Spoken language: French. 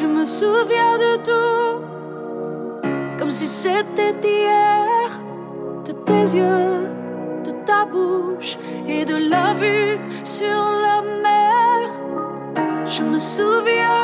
Je me souviens de tout, comme si c'était hier, de tes yeux, de ta bouche et de la vue sur la mer. Je me souviens